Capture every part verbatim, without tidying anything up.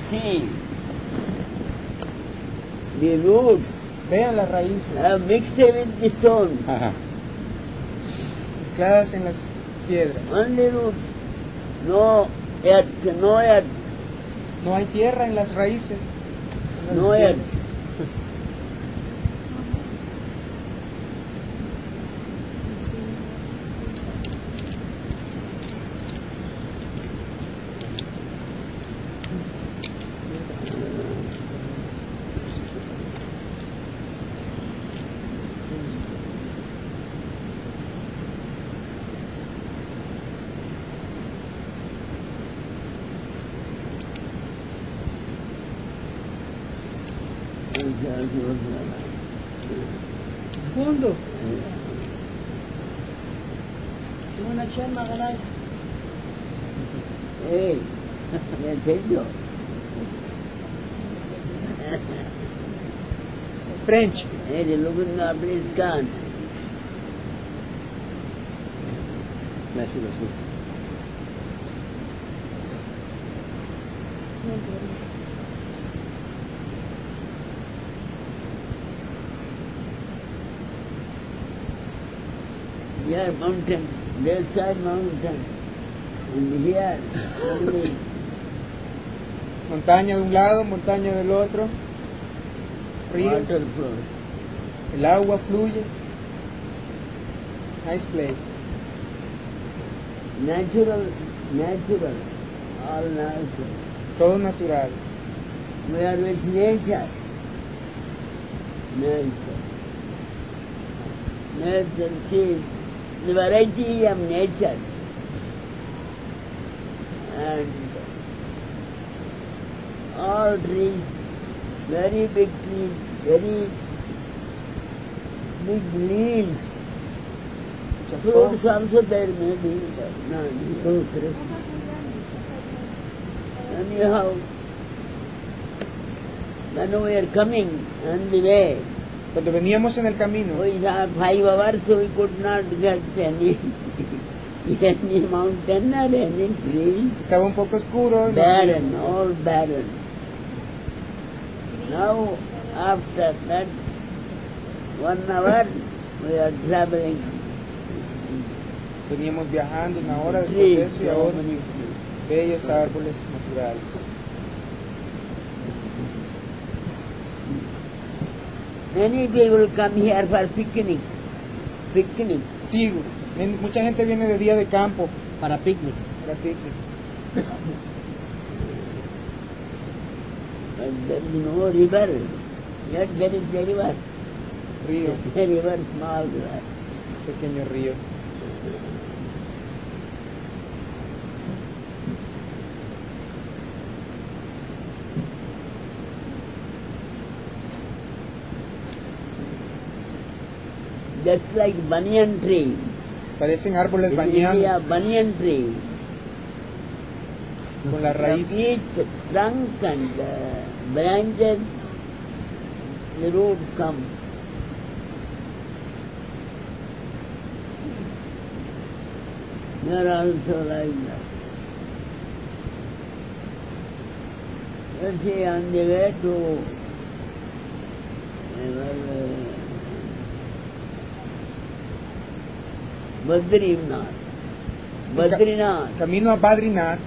see the roots Vean las raíces are mixed with the stone. Ajá. mezcladas en las piedras. Only roots. No earth, no earth, No hay tierra en las raíces. en las no piedras. earth. Fondo. Una chema ganay. Hey, I tell you. French. Hey, looking after his gun. Messi lo sí. Here mountain, there side mountain, and here only Montaña de un lado, montaña del otro. Río. water flows. El agua fluye. Nice place. Natural, natural, all natural. Todo natural. We are with nature. Nature. Nature, see, the variety of nature. And all trees, very big trees, very big leaves. Fruits also there may be, but not fruit. Anyhow, when we are coming on the way, Cuando veníamos en el camino, we have five hours, so we could not get any, any mountain or any tree. estaba un poco oscuro. y nos Barren, fuimos. all barren. Now, after that one hour, we are traveling. Veníamos viajando una hora después Trees, de eso y so ahora many trees. bellos árboles naturales. Many people come here for picnic. Picnic. Sí, ven- mucha gente viene de día de campo Para picnic. para picnic. But there is no river. Yet there is a river. Río, A river, small river. pequeño río. Just like banyan tree. Parecen árboles In India, bañados banyan tree. con la From raíz. each trunk and uh, branches, the root come. They are also like that. You see, on the way to uh, Badrinath, Badrinath, Camino a Badrinath,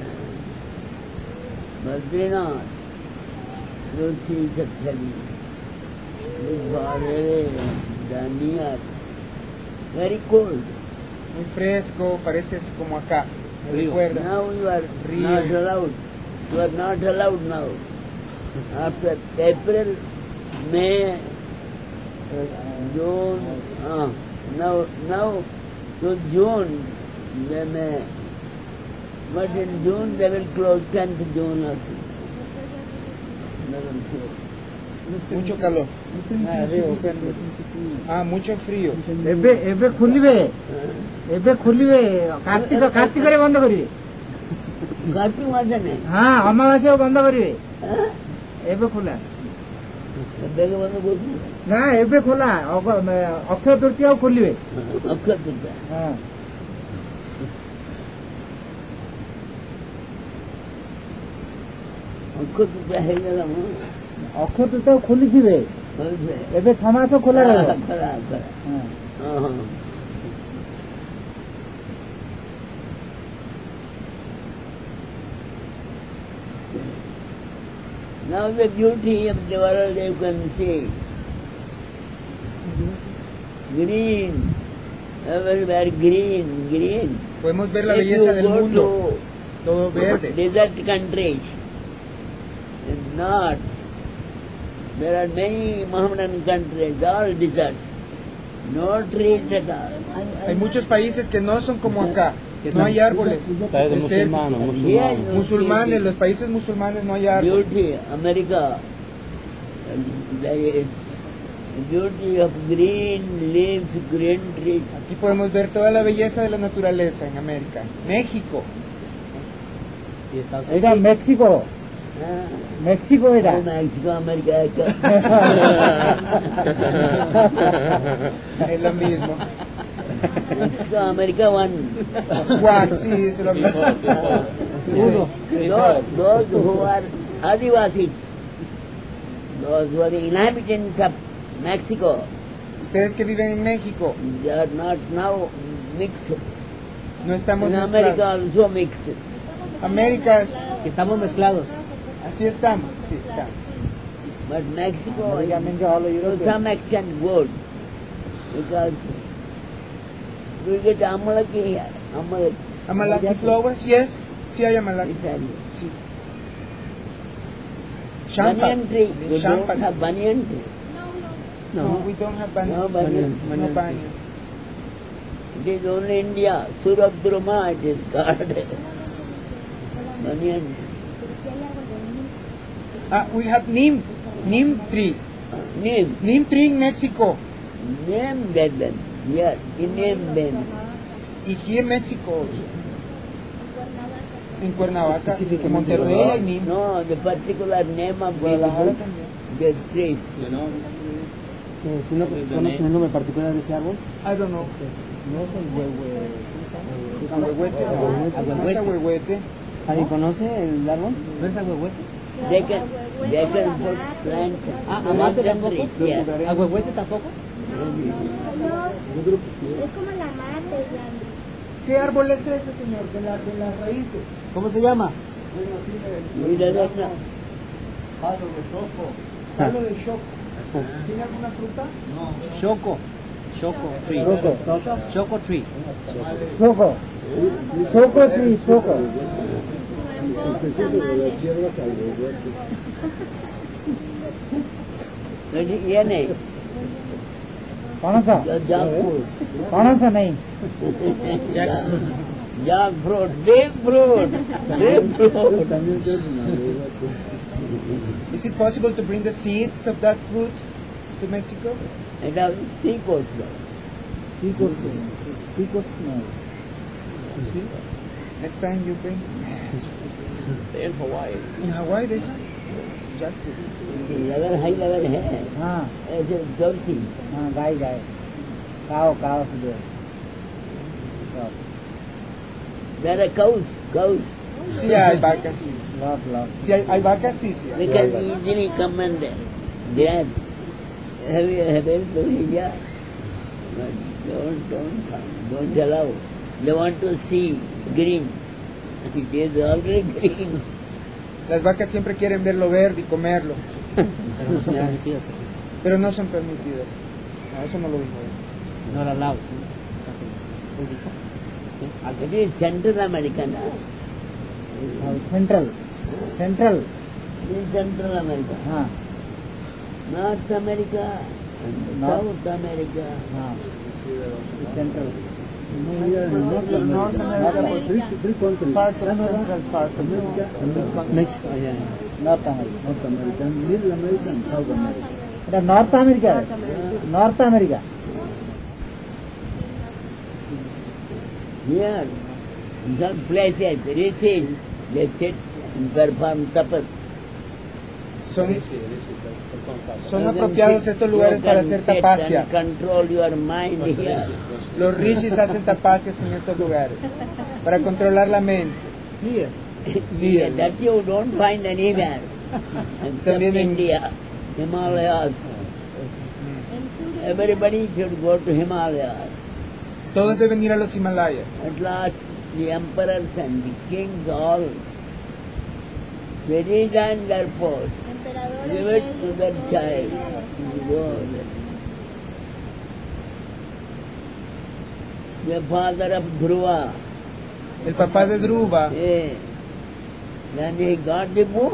Badrinath, you see the valley, this far away, the near, very cold. muy fresco, parece así como acá. Me recuerda. Now you are Rio. not allowed. You are not allowed now. After April, May, uh, June, uh, now, now to June, they may. But in June they will close, tenth June or so. They will close. Mucho calor. Ah, mucho frío. ଏବେ ଏବେ ଖୋଲିବେ ଏବେ ଖୋଲିବେ କାର୍ତ୍ତିକ କାର୍ତ୍ତିକରେ ବନ୍ଦ କରିବେ Kartik Masane. ହଁ ଅମାବାସ୍ୟାକୁ ବନ୍ଦ କରିବେ Huh? ଏବେ ଖୋଲା ବେଗ ବନ୍ଦ କରୁଛୁ ନା ଏବେ ଖୋଲା ଅଗ- ଅକ୍ଷୟ ତୃତୀୟାକୁ ଖୋଲିବେ ଅକ୍ଷୟ ତୃତୀୟା ହଁ ଅକ୍ଷତୃତୀୟା ହେଇଗଲା ମୁଁ ଅକ୍ଷୟ ତୃତୀୟା ଖୋଲିଥିବେ ଏବେ ଛଅ ମାସ ଖୋଲା ରହିବ। ଖରା ଖରା ହଁ। ହଁ ହଁ Now the beauty of the world you can see. Green, everywhere green, green. Podemos ver la If belleza you del go mundo, to todo verde. desert countries, in north, there are many Mohammedan countries, all deserts, no trees at all. Hay muchos países que no son como acá, no hay árboles. Países desiertos. musulmanos, Here musulmanos. you Musulmanes, see los países musulmanes no hay árboles. beauty, America, there is beauty of green leaves, green trees. Aquí podemos ver toda la belleza de la naturaleza en América. México, Y Estados ଏଇଟା Mexico Ah, Mexico ଏଇଟା oh, Mexico, America. es lo mismo. Mexico, America, one. Juan, sí, es lo mismo. Uno. Those, those who are Adivasis, those who are the inhabitants of Mexico, Ustedes que viven en México, they are not now mixed. no estamos In America mezclados. also mixed. América, es- Estamos mezclados. así estamos, sí, estamos. But Mexico is Obviamente all to European. some extent good because we get amalaki here. Amalaki. Amalaki flowers, yes, sí hay amalaki. Italy. Sí. Champa. Banyan tree. You Champa. don't have banyan tree. No, we don't have banyan. No banyan. No banyan. It is only India. Surabdruma it is called. Banyan. Ah, we have neem, neem tree. Name. Neem tree in Mexico. Name that then. Yes. In name then. Y here in Mexico. En Cuernavaca, en Monterrey hay neem. No, the particular name of the Guadalajara woods, también. the trees. Eh, ¿sí no conocen el nombre particular de ese árbol? I don't know. No es el huehue. Ahuehuete, no, no es ahuehuete. ¿Alguien conoce el árbol? ¿No es agüehuete? They can, they can put plant, Ah, plant amate tampoco. trees. Yes. ¿Agüehuete tampoco? Es como la mate, ¿Qué árbol es ese, señor? De, la, de las raíces. ¿Cómo se llama? We don't know. Palo de choco. ¿Tiene alguna fruta? Choco. Choco tree. Choco. Choco tree. Choco. Choco tree, choco. ये नहीं कौन सा jackfruit, कौन सा नहीं jackfruit, deep fruit, deep fruit. Is it possible to bring the seeds of that fruit to Mexico? It has three coats. Chicos, chicos no. Next time you bring. In Hawaii. In Hawaii they have jackfruit. Level high level है हाँ ऐसे dolphin हाँ गाय गाय काव cow से जो there are cows cows Sí hay vacas, sí. Lot lot Sí hay, hay vacas, sí, sí. we Hay. can easily come and grab have you have you to yeah but don't don't come don't allow they want to see green it is already green. Las vacas siempre quieren ver lo verde y comerlo, Pero no son permitidas. pero no son permitidas. No, eso no lo dijo él. No la lavo. It is Central American. Central central It is Central America. हाँ North America, North. South America. हाँ central North America, part of central part of America. México, allá. North America North America middle America South America এটা North America North America Here, some places, riches, they sit and perform tapas. Son, son apropiados estos lugares You para can hacer sit tapasya. and control your mind here. Los rishis hacen tapacias en estos lugares para controlar la mente. Yeah, that you don't find anywhere except También en- India, Himalayas. Everybody should go to Himalayas. Todos deben ir a los Himalayas. At last, the emperors and the kings all, they resigned their post, give it to their child. You go there. The father of Dhruva, El papá de Dhruva, eh, when he got the boon,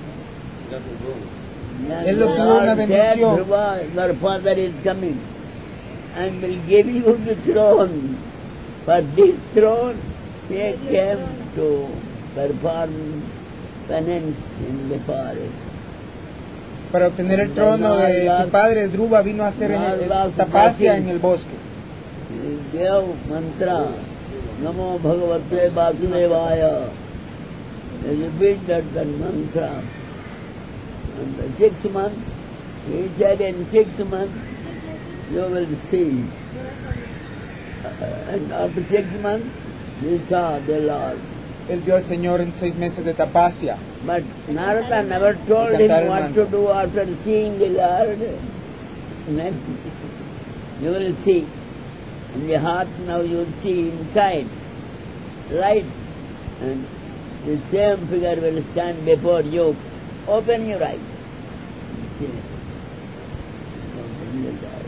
then Él the obtuvo una Lord said, bendición. Dhruva, your father is coming and will give you the throne. For this throne, he came to perform penance in the forest. para obtener el trono de su padre, Dhruva vino a hacer en el- tapacia en el bosque. He gave mantra, Namo Bhagavate Vasudevaya. He repeated that mantra. And the six months, he said in six months, you will see. Uh, And after six months, he saw the Lord. Él vio al Señor en seis meses de tapacia. But Narada never told him Cantar el what to mantra. do after seeing the Lord. Next, you will see. In the heart now you will see inside. Right? And the same figure will stand before you. Open your eyes. See. Open your eyes.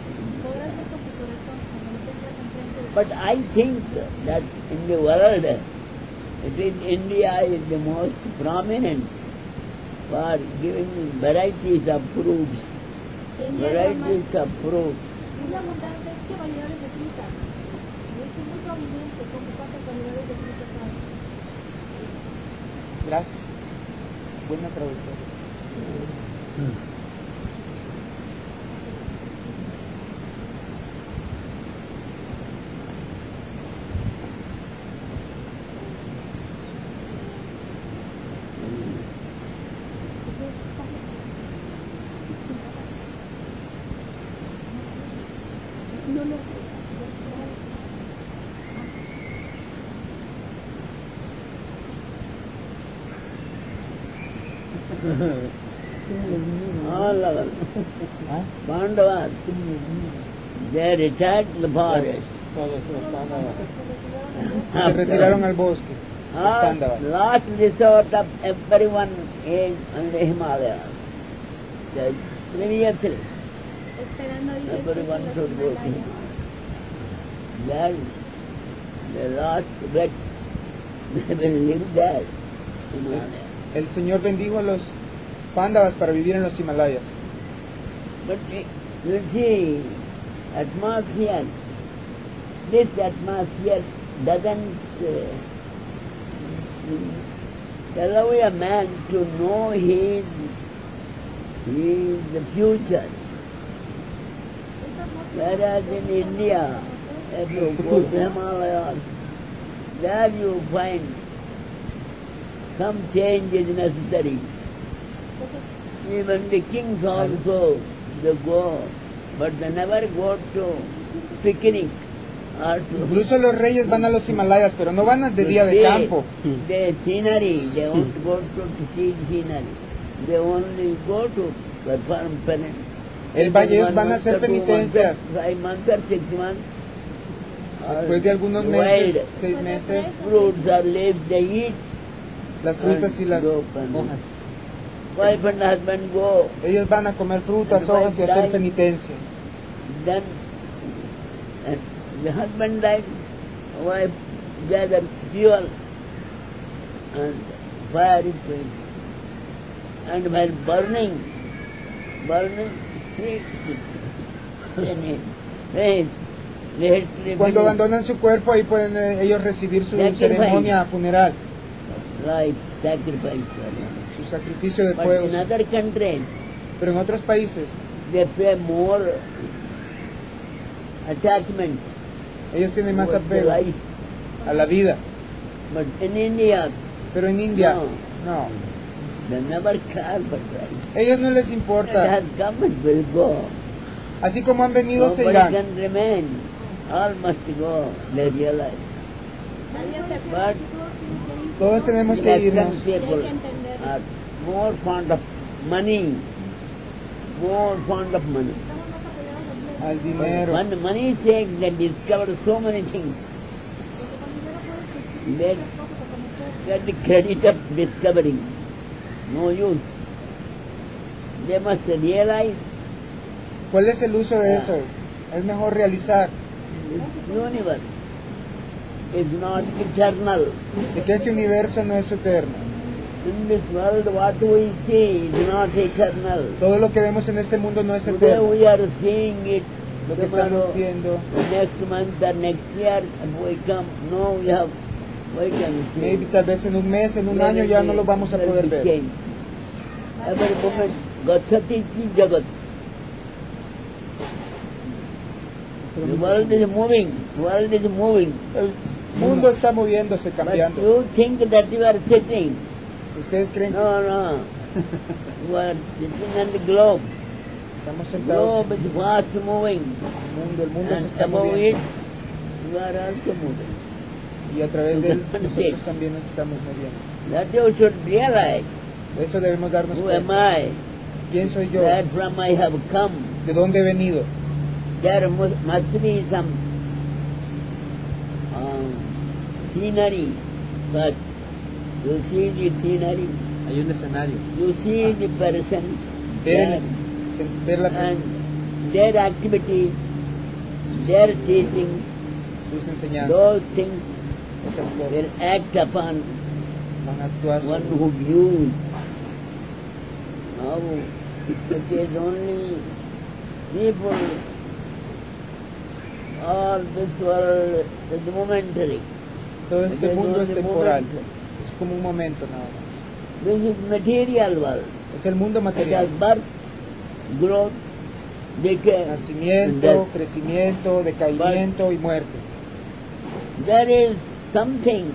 But I think that in the world, it is India is the most prominent for giving varieties of fruits. Varieties of fruits. Una abundante, ¿qué variedades de fruta? Es muy prominente, como cuántas variedades de fruta hay. Gracias. Buena traducción. All of them. ¿Ah? Pandavas, they attacked the forest. Se retiraron al bosque. Los Ah, Pándavas. last resort of everyone is on the Himalayas. The previously, Esperando ahí everyone después de should los go to Himalayas. Then the last breath, they will live there. Himalaya. El Señor bendijo a los Pándavas para vivir en los Himalayas. But eh, you see, atmosphere, this atmosphere doesn't uh, allow a man to know his, his future. Whereas in India, if you go to Himalayas, there you find some change is necessary. Even the kings also, they go, but they never go to picnic or to Incluso los reyes van a los Himalayas, pero no van de día de see campo. the scenery. They won't go to see scenery. They only go to perform penance. El valle, ellos One van a month hacer or two months penitencias. or Five months or six months. Después de algunos Wild meses, seis meses, fruits or leaves they eat. las frutas y las go penance. hojas. Wife and husband go. Ellos van a comer frutas, hojas y hacer penitencias. Then and the husband died, wife gathers fuel and fire is going. And while burning, burning, see, they they they Cuando abandonan su cuerpo, ahí pueden eh, ellos recibir su Sacrifice. ceremonia funeral, like sacrifice. su sacrificio de But fuego. in other countries, Pero en otros países, they pay more attachment ellos tienen más towards the apego life. a la vida. But in India, Pero en India, No. no. they never care for life. Ellos no les It importa. has come and will go. Así como han venido, se Nobody irán. can remain. All must go, they realize. Nadie se But Todos tenemos que Western irnos. people are more fond of money, more fond of money. Estamos más apegados al dinero. Al dinero. When money takes, they discover so many things. Porque con dinero puedes Let, descubrir muchas cosas o conocer. get the credit of discovering. No use. They must realize ¿Cuál es el uso de eso? Es mejor realizar this universe is not eternal. de que este universo no es eterno. In this world, what we see is not eternal. Todo lo que vemos en este mundo no es Today eterno. we are seeing it. Lo que Tomorrow, estamos viendo, next month or next year, and we come. No, we have. We can see. maybe tal vez en un mes, en un año ya no lo vamos a poder ver. Change. Every moment, Gachati ki Jagat. The world is moving. World is moving. El mundo está moviéndose, But cambiando. you think that you are sitting. Ustedes creen que No, no. You are sitting on the globe. estamos sentados Globe is fast moving. en el mundo, el mundo se And está above it, moviendo. you are also moving. Y a través de él Sí. nosotros también nos estamos moviendo. That you should realize. Eso debemos darnos Who am cuenta. I? ¿Quién soy yo? Where from I have come. ¿De dónde he venido? There must, must be some um, scenery. But you see the scenery, Hay un escenario. you see the persons, Ver, there, el- sen- ver la presencia, and their activity, their teaching, sus enseñanzas, those things esas cosas will act upon van a actuar one sobre- who views. Now, it is only people, all this world is momentary. Todo It este is mundo es only temporal, momentary. es como un momento nada más. This is material world. Es el mundo It has material. birth, growth, decay, and Nacimiento, death. crecimiento, decaimiento y muerte. There is something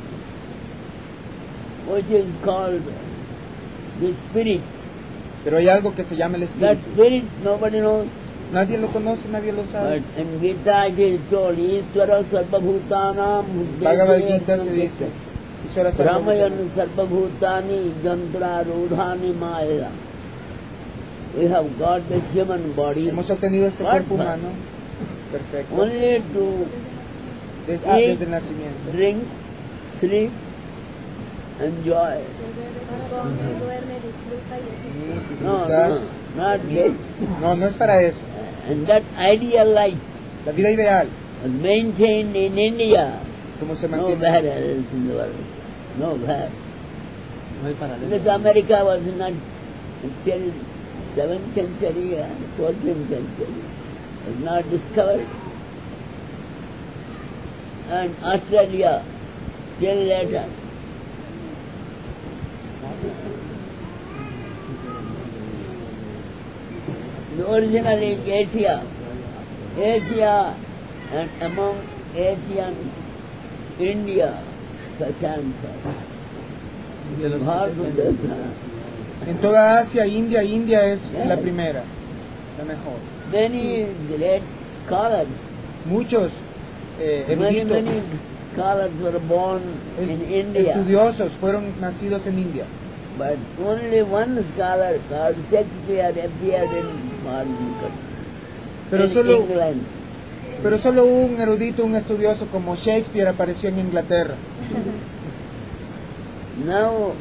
which is called the spirit. Pero hay algo que se llama el That espíritu. spirit nobody knows. Nadie lo conoce, nadie lo But sabe. in Gita it is told, Ishvara Sarvabhutanam Bhagavad Gita se dice, Ishvara Brahmayan Sarvabhutani. Sarvabhutani Jantra Rudhani Maya. We have got the human body Hemos obtenido este What? cuerpo humano perfecto only to desde, ah, Sí. desde el nacimiento. drink, sleep, enjoy. Come, duerme, disfruta y así. No, Disfrutar. no, not this. No, no es para eso. And that ideal life La vida ideal, was maintained in India. como se Nowhere mantiene. else in the world. Nowhere. No hay This paralelo. America was not until seventh century and fourteenth century. Was not discovered. And Australia till later. The original is Asia. Asia and among Asian, India, Kashanta. De los- Bharatadesa. En toda Asia, India, India es la primera, la mejor. Many great scholars, Muchos eh, many, eruditos, many scholars were born es- in India. estudiosos fueron nacidos en India. But only one scholar called Shakespeare appeared in foreign country. Pero in solo, England. pero solo un erudito, un estudioso como Shakespeare apareció en Inglaterra. Now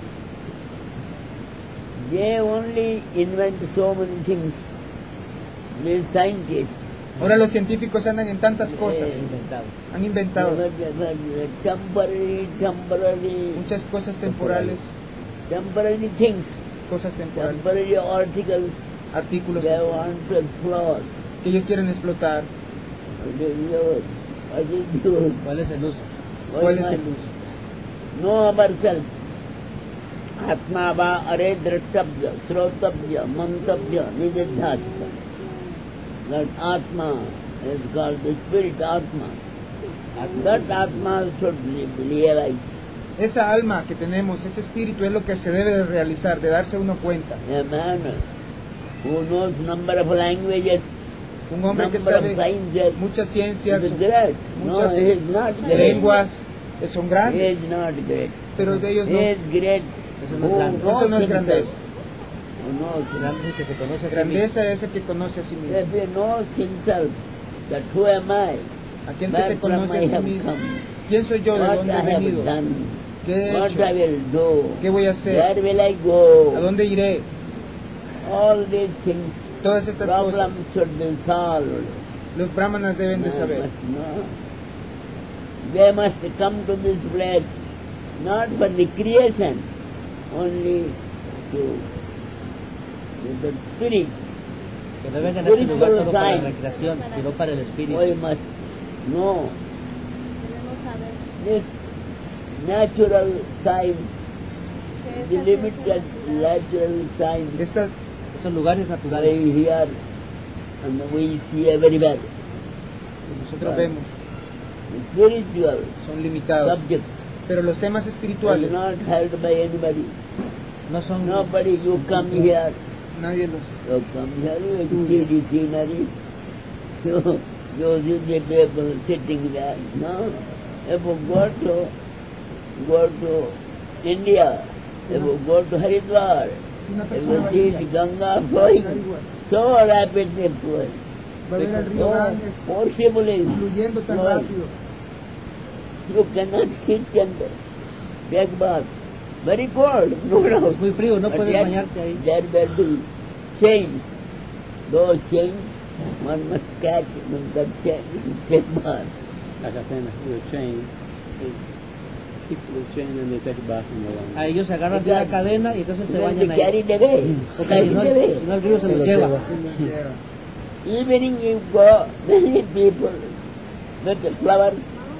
they only invent so many things. These scientists. Ahora los científicos andan en tantas cosas, Inventado. han inventado But- but- but Temporary, temporary, muchas cosas temporales, temporary things, cosas temporales, temporary articles artículos they temporales, want to explore. que ellos quieren explotar. What is yours? What is yours? ¿Cuál es el uso? What ¿Cuál is es el mine? uso? Know ourselves. Atma va are drashtabhya, srotabhya, mantabhya, nididhyasya. That Atma is called the spirit Atma. That Atma should be realized. Esa alma que tenemos, ese espíritu es lo que se debe de realizar, de darse uno cuenta. A man who knows number of languages, Un hombre que number of sabe sciences, muchas ciencias, is great. No, muchas he is not great. lenguas, son He grandes, is not great. pero de ellos He no. is great. Eso no es who grande. knows Eso no es himself. grandeza. Who knows himself. Grande es el que se conoce a sí mismo. Grandeza es el que conoce a sí mismo. If he knows himself, that who am I? Aquel que se Where from conoce I a sí have mismo. come? ¿Quién soy yo? ¿De What dónde I he have venido? done? ¿Qué he What hecho? I will do? ¿Qué voy a hacer? Where will I go? ¿A dónde iré? All these things, Todas estas cosas problems should be solved. los brahmanas deben de Man saber. must know. They must come to this place not for the creation, only to, to the spirit. Que no vengan a este lugar solo para la Spiritual recreación, sino para el espíritu. We must know Debemos saber this natural science, que the esta limited ciencia natural science Estas Esos lugares we naturales hear and we see everywhere. que nosotros vemos Spiritual son limitados, subject pero los temas is espirituales not held by anybody. no son... Nobody, you come here, nadie los you come here, you see the scenery, you, you see the people sitting there. No, if you go to, go to India, if you go to Haridwar, si una if persona you va a see India, the Ganga va a flowing, estar igual. so rapidly flowing, Va a ver el río so Ganges forcibly fluyendo tan flowing. rápido. You cannot sit and take bath. Very cold, no doubt. Es muy frío, no But puedes yet bañarte ahí. There will be chains. Those chains, one must catch and that chain, take bath. Like I said, with a chain, they keep the chain and they take a bath in the water. A ellos se agarran de una cadena y entonces se When bañan they ahí. carried away, Porque carried si no, away. si no el río se los lleva. Y los lleva. Evening you go, many people with the flowers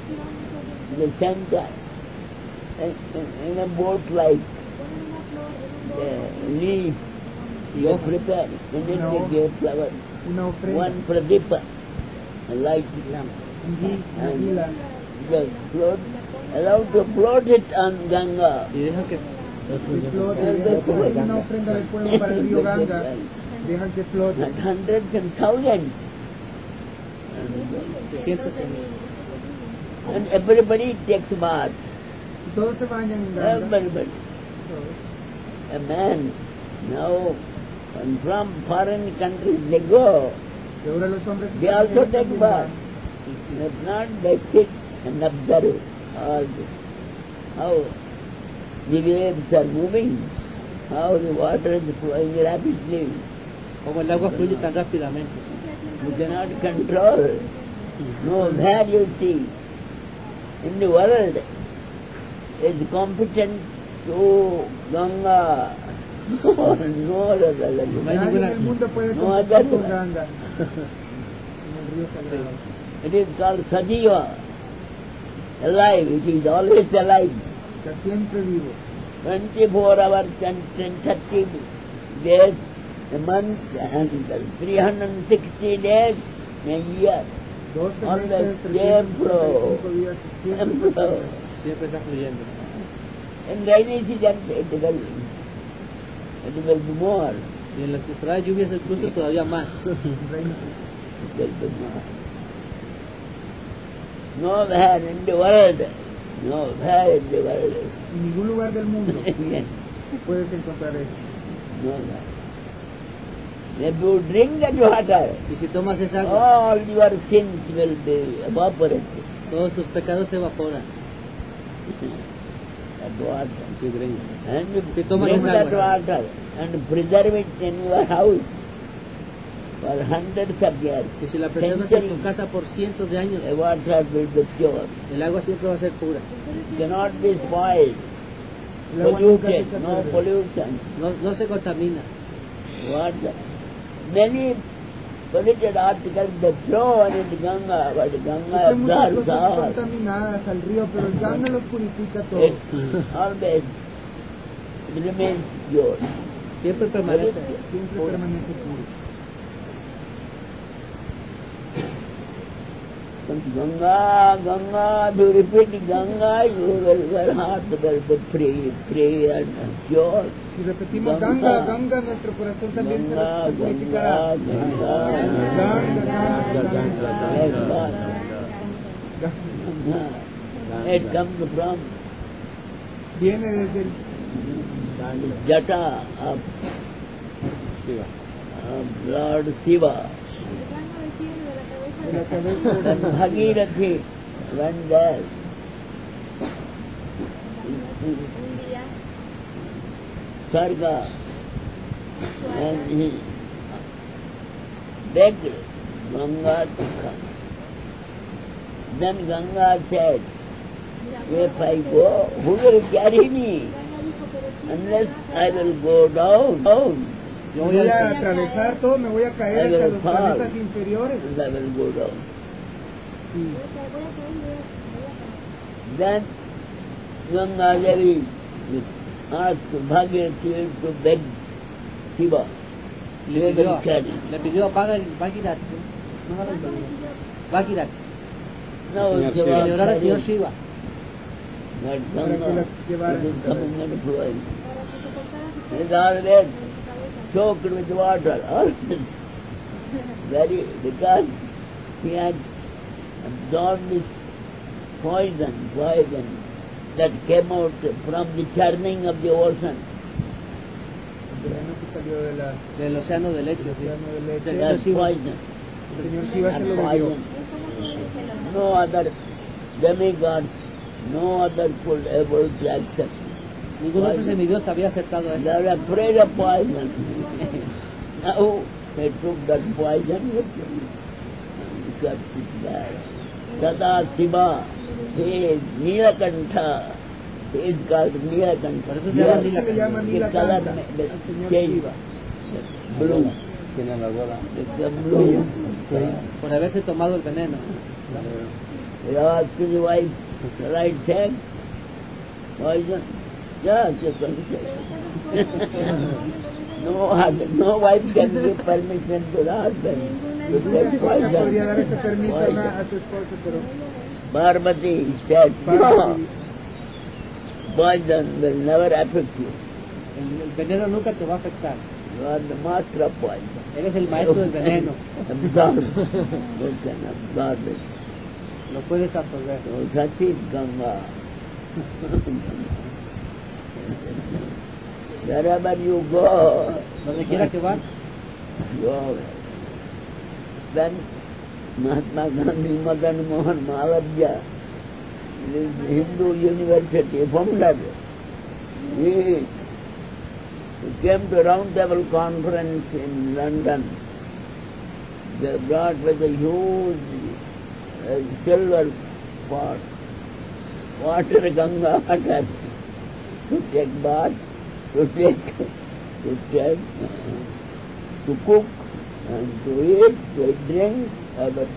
in the center, in, in, in a boat like the leaf, you prepare, and then No. they give flower. Una ofrenda, One pradipa, a light lamp, un gui- una and guila, just float, allowed to float it on Ganga. Y dejan que... que flote, es una ofrenda del pueblo para el río Ganga, dejan que flote. And hundreds and thousands. Cientos And everybody takes bath. Y todos se bañan en Ganga. Everybody. A man now, and from foreign countries they go, Y ahora los hombres they also se take bath. If not, they sit and observe all this. How the waves are moving, how the water is flowing rapidly. Como el agua fluye tan rápidamente. You cannot control. No, where you see in the world is competent to Ganga. No, no other No hay Nadie en ninguna- el mundo puede no competir other con one. Ganga. En el río sagrado. It is called Sajiva, alive. It is always alive. Está siempre vivo. twenty-four hours and thirty days a month and three hundred sixty days a year. doce Always meses, siempre. trescientos sesenta y cinco días, siempre. Siempre. Siempre está fluyendo. In rainy season it will, it will be more. Y en la temporada de lluvias incluso todavía más. Reino. It will be more. Nowhere in the world, nowhere in the world. En ningún lugar del mundo Yes, puedes encontrar eso. nowhere. If you drink that water, Y si tomas esa agua, all your sins will be evaporated. todos tus pecados se evaporan. That water. You drink. And you Si tomas drink esa that agua. water and preserve it in your house for hundreds of years. Que si la preservas en tu Centuries, casa por cientos de años, the water will be pure. el agua siempre va a ser pura. Cannot be spoiled, El agua nunca se polluted, echa a no perder. pollution. No, no se contamina. Water. Many polluted articles they throw in the Ganga, but the Ganga Hay muchas absorbs cosas all. contaminadas al río, pero el Ganga los purifica It todos. always it remains pure. Siempre permanece. Siempre permanece puro. Ganga, Ganga, to repeat Ganga, you will, your heart will be free, free and pure. Si repetimos Ganga. Ganga, Ganga, nuestro corazón también se, Ganga, se purificará. Ganga, Ganga, Ganga, Ganga, Ganga, Ganga, Ganga. Ganga. It comes from Viene desde el Jata of, Shiva. of Lord Shiva. de la cabeza de And Bhagirathi went there. Un día, Sarga, and he begged Ganga to come. Then Ganga said, if I go, who will carry me? Unless I will go down, down, Yo voy a atravesar todo, me voy a caer hasta los planetas inferiores. and I will go down. Sí. Then Ganga Devi asked Bhagirathi to beg Shiva. Le They pidió, will carry. le pidió a Bhagir- Bhagirath, no me acuerdo. Bhagirath, Now Señor Shiva que le orara al señor carried Shiva. that Para que Ganga la llevara is en su coming cabeza. and flowing. para que se cortara su It is always choked with water. Always. Very, because he had absorbed this poison, poison that came out from the churning of the ocean. El veneno que salió de la, Del océano de leche, del sí. océano de leche. Del That señor Shiva. poison. El señor Shiva se That lo bebió. poison. Es como que se lo No other demigods, no other could able to accept. Ningún otro semidios había aceptado They eso. are afraid of poison. Now they took that poison with them. Got it there. Tata Shiva, he is Nilakantha. He is called Nilakantha. Por eso se llama Se le llama The color Nilakanta the al señor change. Shiva. Blue. Tiene la bola. Become blue. Por haberse tomado el veneno. He asked his wife, shall I take poison? Yes, you can take. No husband, no wife can give permission to the husband to La take esposa podría dar ese poison. permiso a, Poison. una- a su esposo, pero Parvati said, no, Parvati, poison will never affect you. El, el veneno nunca te va a afectar. You are the master of poison. Eres el maestro del veneno. Absorb. You can absorb it. Lo puedes absorber. So such is Ganga. Wherever you go, Donde quiera que vas, go. Then Mahatma Gandhi, Madan Mohan Malavya, this Hindu university founded. He came to round table conference in London. They brought with a huge uh, silver pot, water Ganga attached, to take bath, to take, to take, uh, to cook, and to eat, to drink, uh, but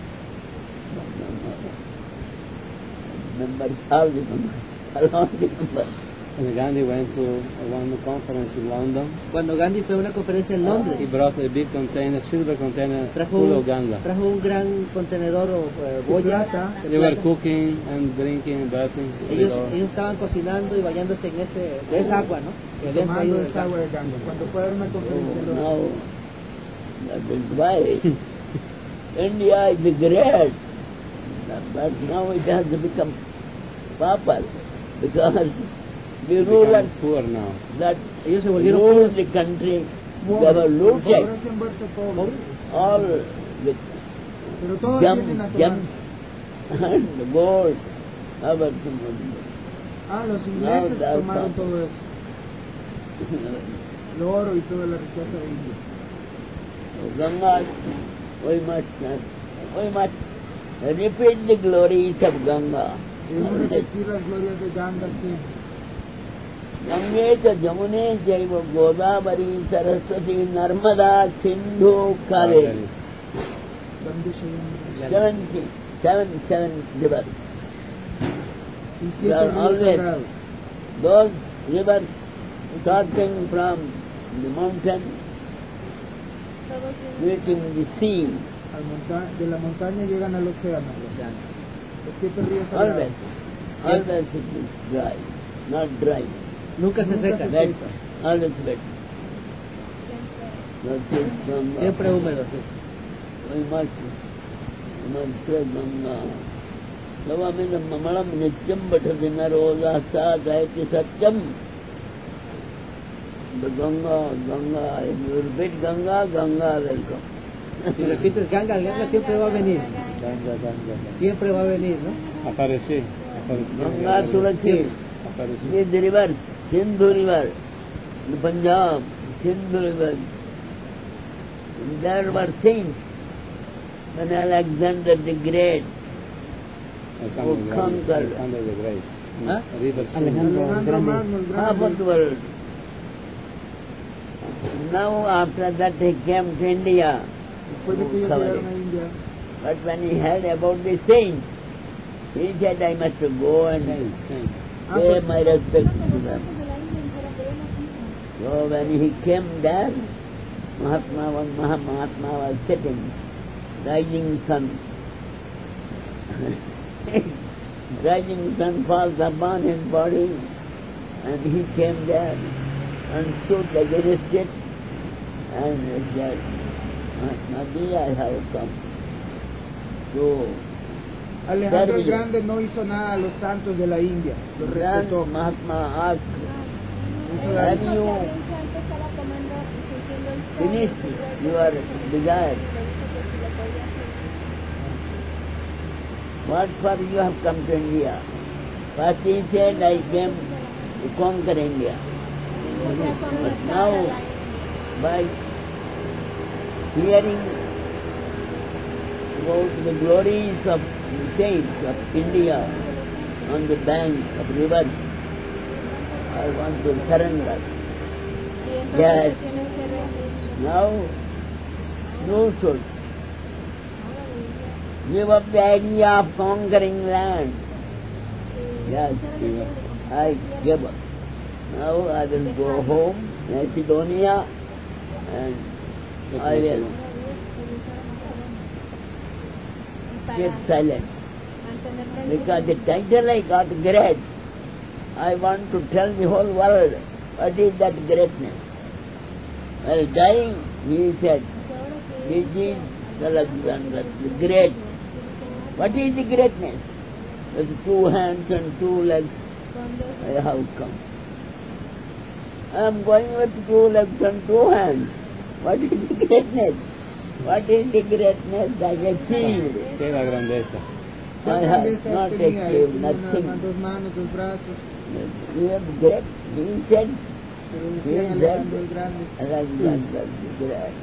members, all the members, all the members. When Gandhi went to one conference in London, cuando Gandhi fue a una conferencia en he Londres, brought a big container, silver container trajo full un, of Ganga. trajo un gran contenedor o eh, boya. plata. de They were plata. cooking and drinking and bathing. with Ellos, all- ellos estaban cocinando y bañándose en ese, de esa agua, ¿no? Que habían tomando traído de esa agua de Ganga. Cuando fue a dar una conferencia en Londres, Now, that is why India is great, but now it has become pauper because the rulers become poor now. that Ellos se volvieron rule pobres. the country, they pobres. were looted Ahora se han vuelto pobres. all the Pero todos vienen a gems, tomar. gems and gold. Our Singapore. Ah, los ingleses No, tomaron that's todo eso. El oro y toda la riqueza de India. Ganga, we must not, we must repeat the glories of Ganga. Debemos repetir las glorias de Ganga siempre. Gange cha Jamune chaiva Godavari Saraswati Narmada Sindhu Kaveri. Donde se Seven, seven, seven rivers. y They siete are ríos always, sagrados. those rivers starting from the mountain, todos tienen meeting the sea, Al monta- de la montaña llegan al océano. Los siete ríos always, sagrados. always it is dry, not dry, Nunca se Nunca seca, se wet, seca. always wet. That is Ganga. siempre húmedo, sí. We must, we must say Ganga. Mamalam nityam bhattati naroja sadhaiti satyam. The Ganga, Ganga, if you repeat Ganga, Ganga will come. Si repites Ganga, Ganga siempre va a venir. Ganga, Ganga. Siempre va a venir, ¿no? Aparece. Aparece. Ganga Surati Aparece. is the river, Sindhu river, in Punjab, Sindhu river. There were saints when Alexander the Great would conquer Alexander the Great. Huh? River Alejandro Sindhu. Magno, el half grande. of the world. Now after that he came to India. Después de que ellos Cover llegaron it. a India, But when he heard about the saints, he said, I must go and Saint, saint. pay my respect to them. So when he came there, Mahatma was, Mahatma was sitting, rising sun. Rising sun falls upon his body, and he came there and stood against it, and said, Mahatma ji, I have come. So Alejandro el Servi. Grande no hizo nada a los santos de la India, los then respetó. Mahatma asked, Hizo la- have you finished your desire? What for you have come to India? First he said, I came to conquer India. But now, by hearing about the glories of the saints of India on the bank of rivers, I want to surrender. Yes. Now, you should give up the idea of conquering land. Yes, I give up. Now I will go home, Macedonia, and I will keep silent. Because the title I got great, I want to tell the whole world what is that greatness. While dying, he said, this is Alexander the Great. What is the greatness? With two hands and two legs, I have come. I am going with two legs and two hands. What is the greatness? What is the greatness I achieved? ¿Qué es la grandeza? ¿Qué I have grandeza not tenía? Él achieved tenía nada más nothing. dos manos, dos brazos, You have great, he said, pero he decían said, Alejandro el Grande. Alexander the Great.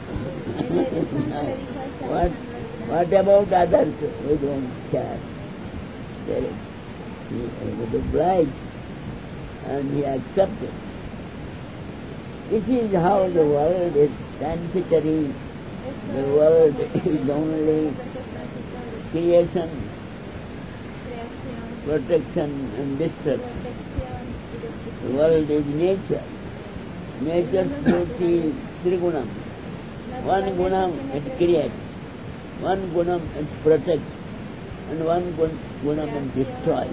what, what about others? We don't care. There is, he was obliged and he accepted. This is how the world is transitory. The world is only creation, protection and destruction. The world is nature. Nature's beauty is three gunam. One gunam it creates, one gunam it protects, and one gun- gunam it destroys.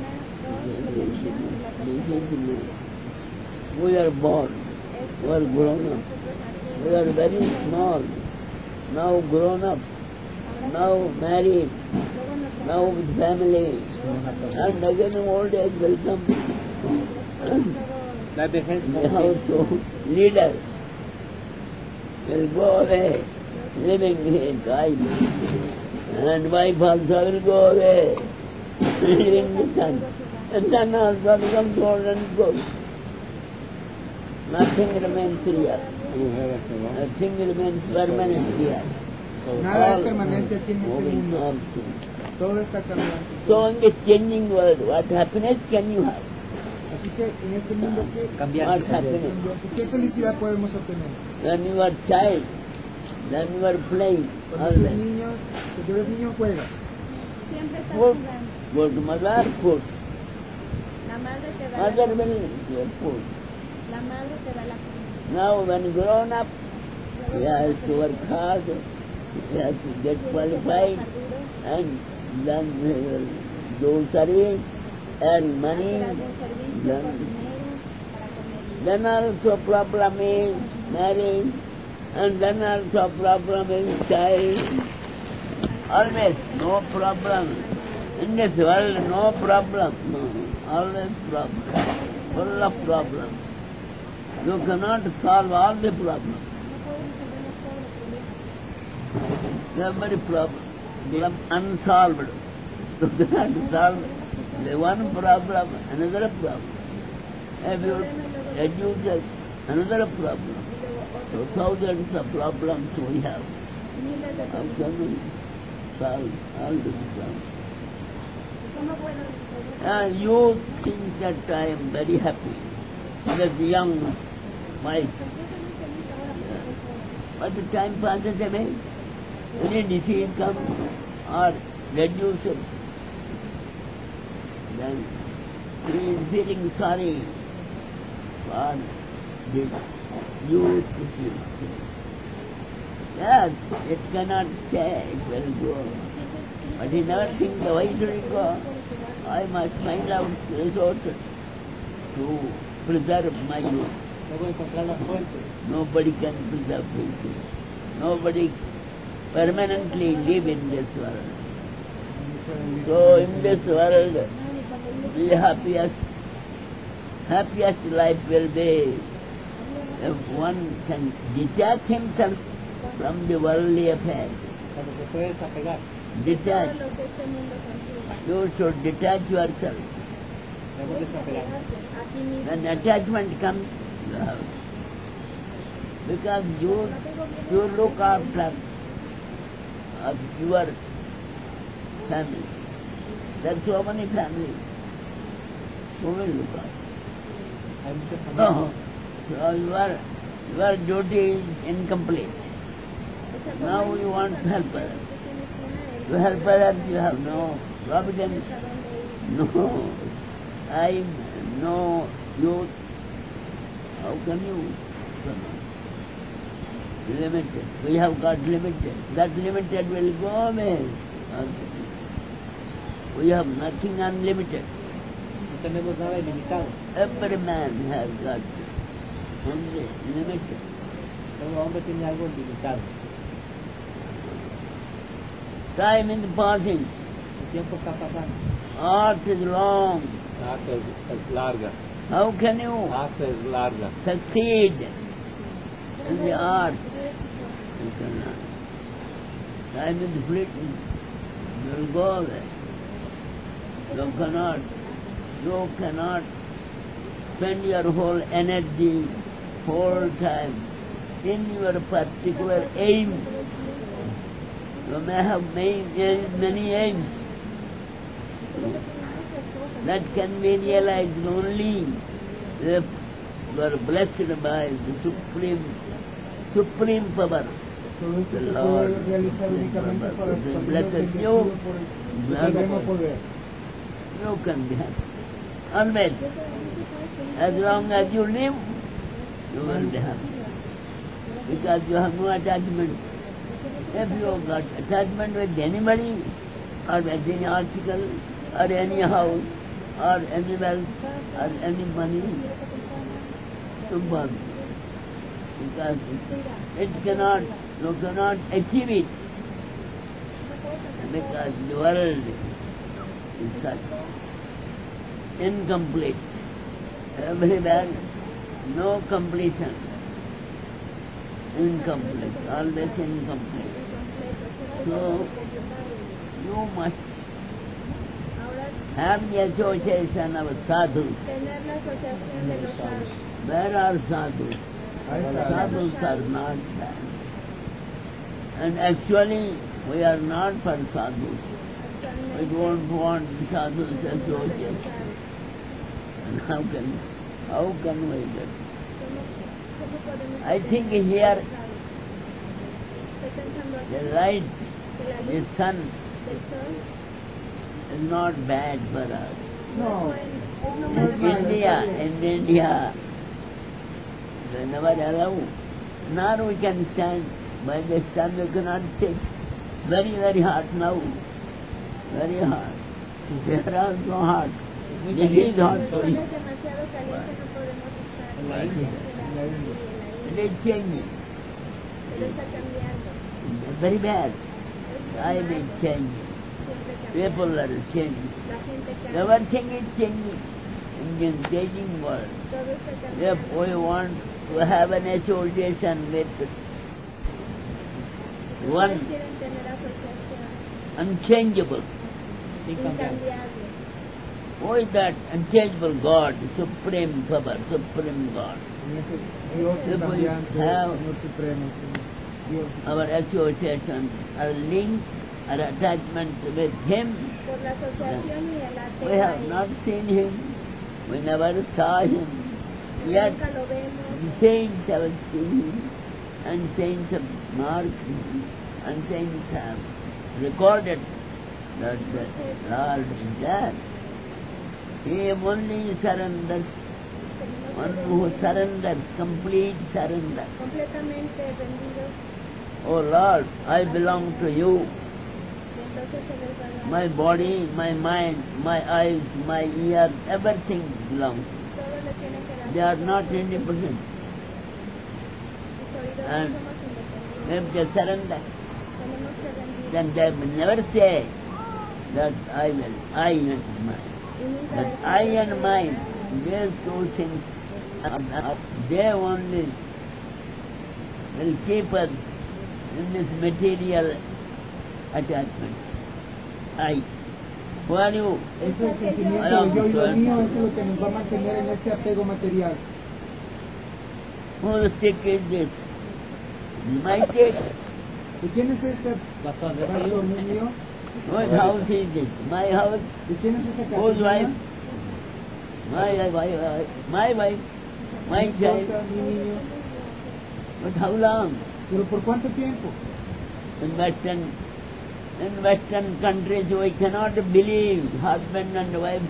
We are born, we are grown up. We are very small, now grown up, now married, now with family, and again old age will come. La vejez The household leader will go away, living in time, and wife also will go away, living the son. And son also becomes old and goes. Nothing remains here. mujer se va. Nothing remains permanent here. Nada All es permanencia aquí en este moving, mundo. all things. Todo está cambiando. So in this changing world, what happiness can you have? Así que en este mundo, ¿qué, What happiness? ¿qué felicidad podemos obtener? When you are child, then you are playing Cuando tú eres always. niño, cuando tú eres niño, juegas. Siempre estás Food, jugando. go to mother, food. La madre te da la Mother comida. will give food. La madre te da la comida. Now when grown up, he has to work hard, he has to get qualified, and then he will do service, earn money, Hacer algún servicio then, por dinero para comer. then also problem is marriage, and then also problem is child. Always no problem. In this world, no problem. No, always problem. Full of problems. You cannot solve all the problems. So many problems. Problem unsolved. You cannot solve the one problem, another problem. If you reduce another problem, so thousands of problems we have. How can we solve all these problems? Uh, you think that I am very happy with the young wife. But the time passes away, any disease comes or reduces, then he is feeling sorry for this youth. Yes, it cannot stay, it will go. But he never thinks, why should it go? I must find out resources to preserve my youth. Nobody can preserve his youth. Nobody permanently live in this world. So in this world, the happiest, happiest life will be if one can detach himself from the worldly affairs. Detach. You should detach yourself. When attachment comes, you have. Because you, you look after of your family. There are so many families. Who will look after? No. So your, your duty is incomplete. Now you want to help others. To help others you have no providence, no time, no youth. How can you? Limited. We have got limited. That limited will go away. We have nothing unlimited. Every man has got only limited. Time is passing. Art is long. Art es, es larga. How can you Art es larga. succeed in the art? You cannot. Time is fleeting. You will go away. You cannot. You cannot spend your whole energy, whole time in your particular aim. You may have many, many aims that can be realized only if you are blessed by the supreme, supreme power. The Lord blesses you, you can be happy. Always, as long as you live, you will be happy. Because you have no attachment. If you have got attachment with anybody, or with any article, or any house, or any wealth, or any money, to burn. Because it cannot, you cannot achieve it. Because the world is such incomplete. Everywhere, no completion. Incomplete, always incomplete. So, you must have the association of sadhus. Where are sadhus? Sadhus are not bad. And actually, we are not for sadhus. We don't want sadhus association. And how can, how can we get? I think here, the light, the sun, is not bad for us. No. In India, in India, they never allow. Now we can stand by the sun, we cannot sit. Very, very hot now. Very hot. They are also hot. It is hot for you. It is changing. Very bad. Time is changing. siempre cambiando. People are changing. La gente cambia. Everything is changing in this changing world. Todo está If cambiando. we want to have an association with one Ustedes quieren tener asociación unchangeable, incambiable. who is that unchangeable God, supreme power, supreme God? En ese Dios If we cambiante, have Señor Supremo, Señor. Dios. our association, our link, our attachment with Him, Por la asociación y el arte. we have not seen Him, we never saw Him, yet Nunca lo vemos. saints have seen Him, and saints have marked Him, and saints have recorded that the Lord is there. He only surrenders, one who surrenders, complete surrender. Completamente rendidos. Oh Lord, I belong to you. Y entonces se les va a dar. My body, my mind, my eyes, my ears, everything belongs. Todo le tiene que dar. They are not independent. Sus oídos no And somos independientes. if they surrender, Tenemos que rendir. then they will never say that I will, I and mine. Y nunca That decir I que and soy mine, yo. these two things, are- are- they only will keep us in this material attachment. I. Who are you? Ese sentimiento I am de yo y lo so- mío, eso es lo que nos va a mantener en este apego material. Whose stick is this? My stick. ¿De quién es este bastón mío? What house is this? My house. ¿De quién es esta casa? Whose mía? wife? My wife. My wife. My Mi child. esposa, mi niño. But how long? ¿Pero por cuánto tiempo? In Western, in Western countries we cannot believe husband and wife.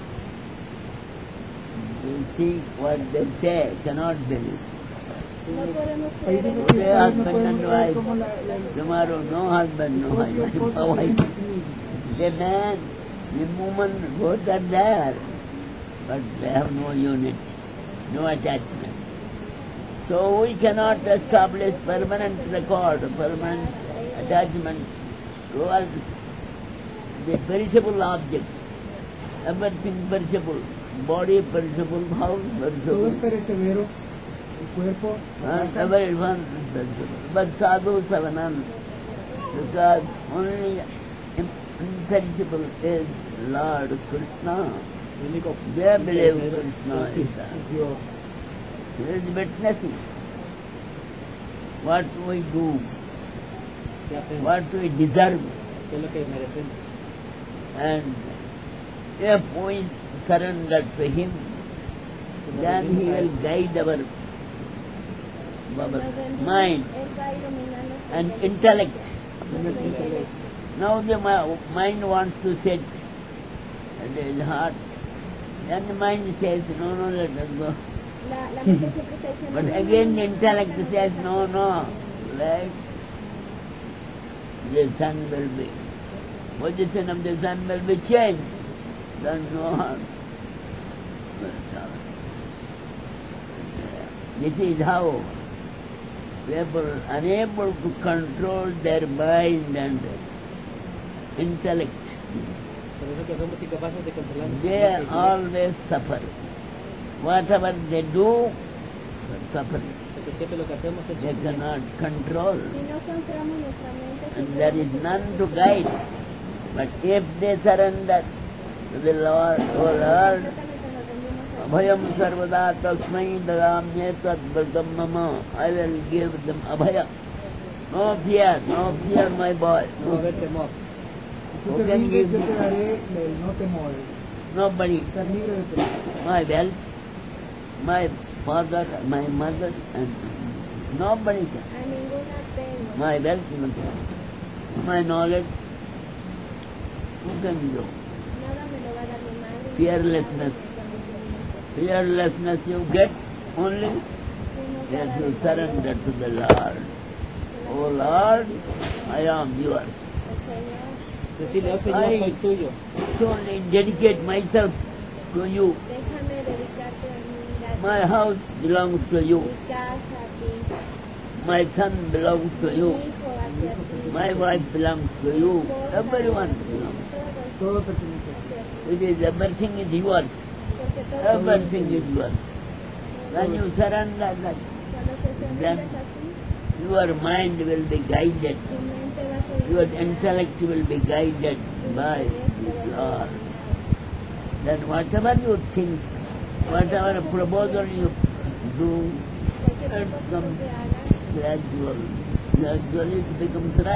You see what they say, cannot believe. No podemos Países creer en Today occidentales no husband podemos and creer wife. cómo la, la, Tomorrow no husband, no propio wife. esposo no tiene wife. que- The man, the woman, both are there, but they have no unit, no attachment. So we cannot establish permanent record, permanent attachment towards the perishable object. Everything perishable, body perishable, house todo es perishable, perecedero, el cuerpo, la and casa. everyone is perishable. But sadhus have none, because only imperishable is Lord Krishna. They believe Krishna is there. Dios. He is witnessing what we do, what we deserve, and if we surrender to Him, then He will guide our, our mind Él va a iluminar nuestro and intelecto. intellect. Nuestro intelecto. Now the mi- mind wants to sit at His heart, and the mind says, no, no, let us go. La, la mente siempre está diciendo, But "No, again the no, no, intellect no, no, says, no, no, no, let the sun will be, position of the sun will be changed, then no harm will come. This is how people unable to control their mind and intellect, they always suffer. Whatever they do, suffer. They cannot control. Si no controlamos nuestra mente, And there is none to guide. But if they surrender to the Lord, O Lord, completamente nos rendimos a Abhayam Sarvada Tasmai Dagamyetat Bhagam Mama, I will give them Abhaya. No fear, no fear, my boy. No No, haber temor. Si tú Who te can rindes, give yo me- te daré el no temor. nobody. Estar libre de temor. My wealth, my father, my mother, and nobody can. a ninguna tengo. My wealth, nothing. My knowledge, who can do? Nada me lo va a dar mi madre. Fearlessness. Fearlessness you get only as you surrender to the Lord. Oh Lord, I am yours. Decirle, oh Señor, Ay. soy tuyo. Only dedicate myself to you. Déjame dedicarte a mí, My house belongs to you. mi casa a ti, My son belongs to mi you. hijo a My wife belongs to you. Everyone belongs. It is everything is yours. Everything is yours. When you surrender that, then your mind will be guided. Your intellect will be guided by the Lord. Then whatever you think, whatever proposal you do, it comes gradual. Gradually it becomes right.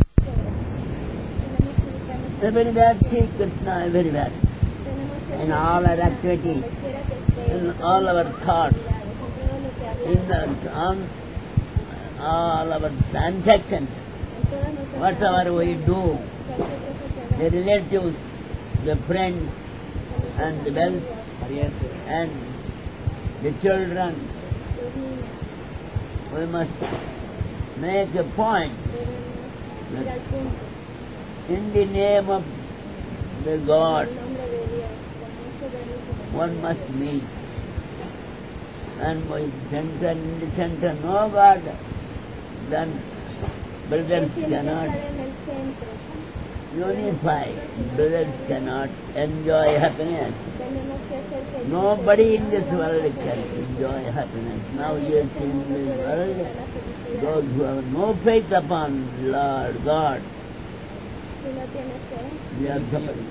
Everywhere see Krishna, everywhere. In all our activities, in all our thoughts, in the, on all our transactions, whatever we do, the relatives, the friends, and the wealth, and the children, we must make a point that in the name of the God, one must meet. And we center, in the center, no God, then brothers cannot unify. Brothers cannot enjoy happiness. Nobody in this world can enjoy happiness. Now you see in this world, those who have no faith upon Lord God, they are suffering.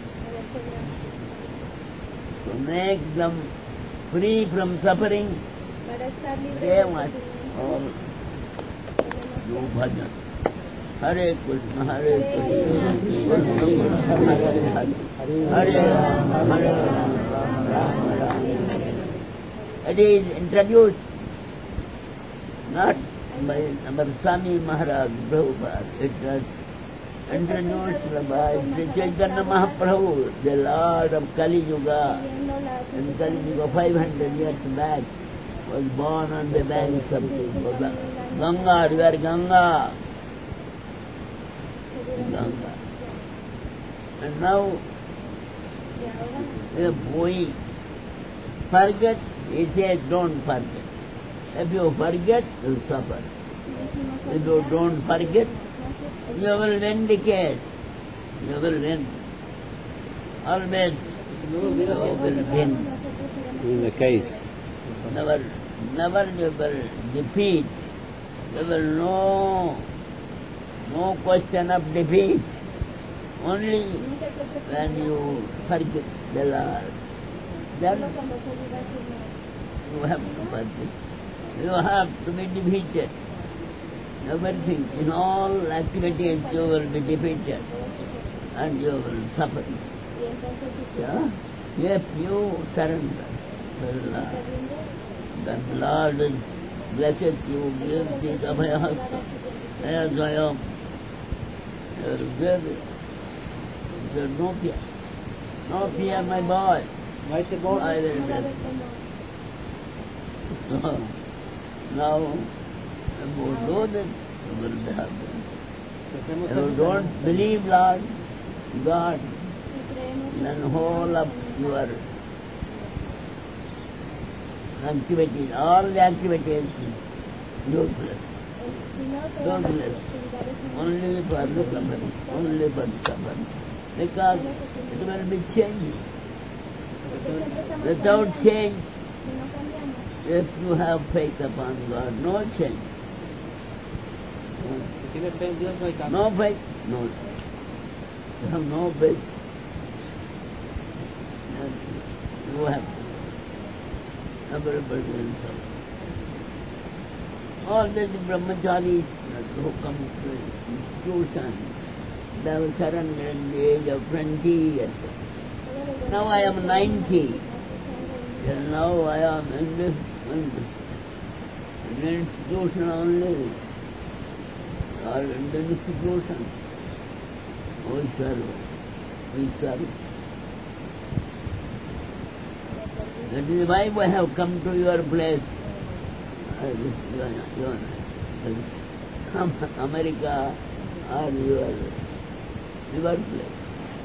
To make them free from suffering, they must all do bhajan. Hare Krishna, Hare Krishna, Krishna Krishna, Hare Hare, Hare Rama, Hare Rama, Rama Rama. It is introduced not by our Swami Maharaj Prabhupada, it was introduced by Sri Chaitanya Mahaprabhu, the Lord of Kali Yuga. In Kali Yuga, five hundred years back, was born on the banks of Ganga, river Ganga. Ganga. And now, if we forget, he says don't forget. If you forget, you suffer. If you don't forget, you will vindicate. You will win. Always you will win. In the case. Never, never you will defeat. You will know. No question of defeat. Only when you forget the Lord, then you have to forget. You have to be defeated. Everything, in all activities you will be defeated and you will suffer. Yeah? If you surrender to the Lord, then the Lord will bless you, give you the Abhayahasta. There is Jayam. There is there is no fear. No fear, my boy. I will bless you. So, now, if you do this, you will be happy. If you don't believe Lord, God, then whole of your activities, all the activities, useless. Useless. Only for the suffering, only for the suffering. Because it will be changed. Without change, if you have faith upon God, no change. No faith, no. You have no faith. You have everybody will suffer. All the brahmacharis who come to institution, they will surrender in the age of twenty years. Now I am ninety. Till now I am in this, in this in the institution only, or in the institution. We serve, we serve. That is why we have come to your place. America or your, your place.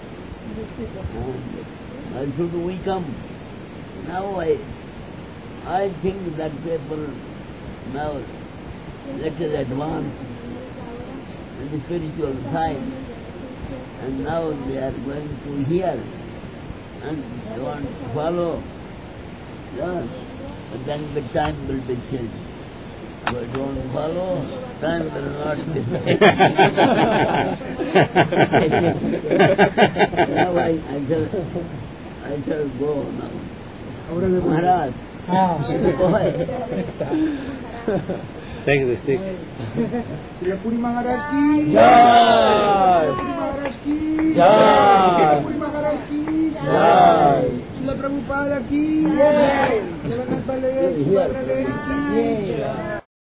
Why should we come? Now I, I think that people now little advanced in the spiritual side, and now they are going to hear, and they want to follow. Yes, but then the time will be changed. If I don't follow, time will not be changed. Now I, I shall, I shall go now. Maharaj, go ahead. Take the stick. Puri Maharaj ki Jai. Puri Maharaj ki Jai. Puri Maharaj ki Jai. Srila Prabhupada ki Jagannath Baladev Subhadra Devi ki